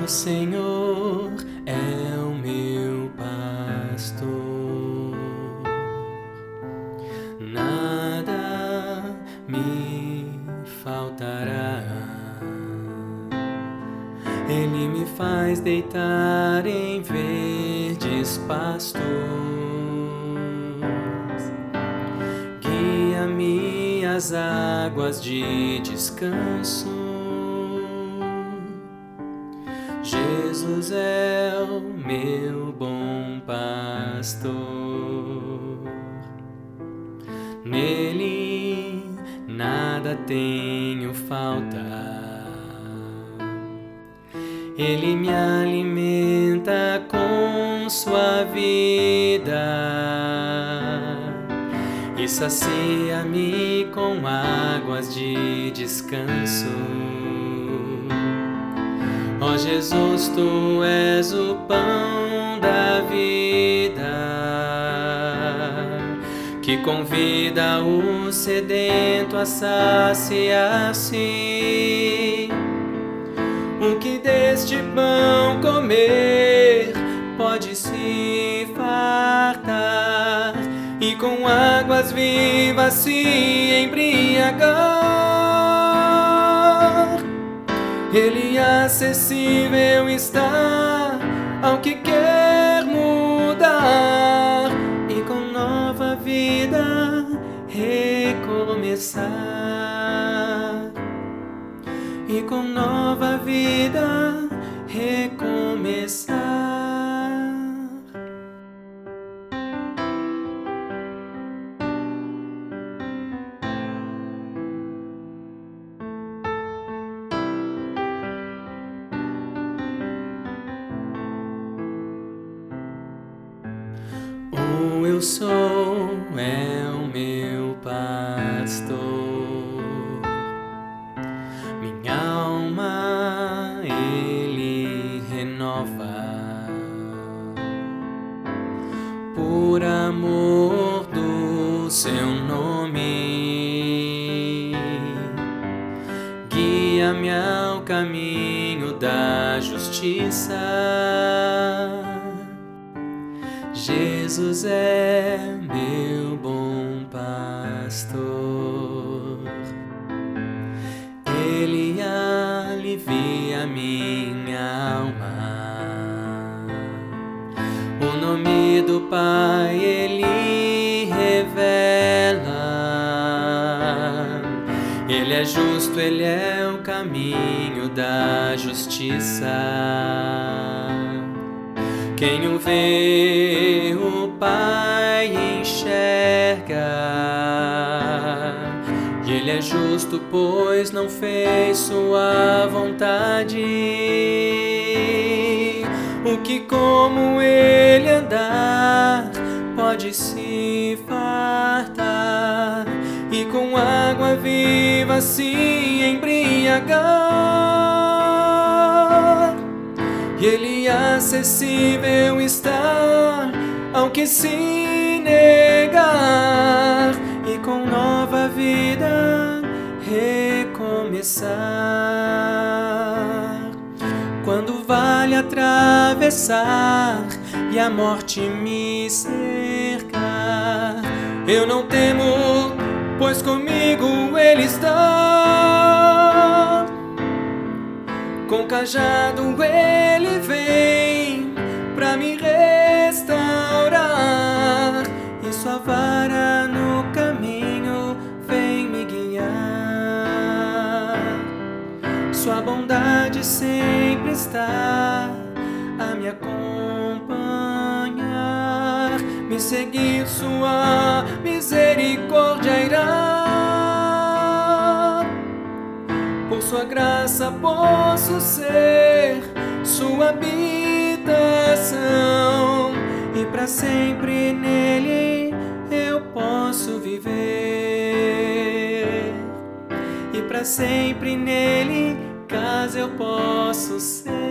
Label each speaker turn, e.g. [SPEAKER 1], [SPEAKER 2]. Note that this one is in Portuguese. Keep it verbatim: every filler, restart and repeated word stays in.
[SPEAKER 1] O Senhor é o meu pastor, nada me faltará. Ele me faz deitar em verdes pastos, guia-me às águas de descanso. Jesus é o meu bom pastor, nele nada tenho falta. Ele me alimenta com sua vida e sacia-me com águas de descanso. Ó Jesus, tu és o pão da vida, que convida o sedento a saciar-se. O que deste pão comer pode se fartar e com águas vivas se embriagar. Ele acessível está ao que quer mudar e com nova vida recomeçar. E com nova vida recomeçar. O eu sou é o meu pastor, minha alma ele renova, por amor do seu nome, guia-me ao caminho da justiça. Jesus é meu bom pastor, ele alivia minha alma. O nome do Pai ele revela, ele é justo, ele é o caminho da justiça. Quem o vê, o Pai enxerga, e ele é justo, pois não fez sua vontade. O que como ele andar pode se fartar e com água viva se embriagar. E ele acessível está ao que se negar e com nova vida recomeçar. Quando o vale atravessar e a morte me cercar, eu não temo, pois comigo ele está. Com cajado ele vem pra me restaurar, e sua vara no caminho vem me guiar. Sua bondade sempre está a me acompanhar, me seguir sua misericórdia irá. Por sua graça posso ser sua habitação, e para sempre nele eu posso viver. E para sempre nele casa eu posso ser.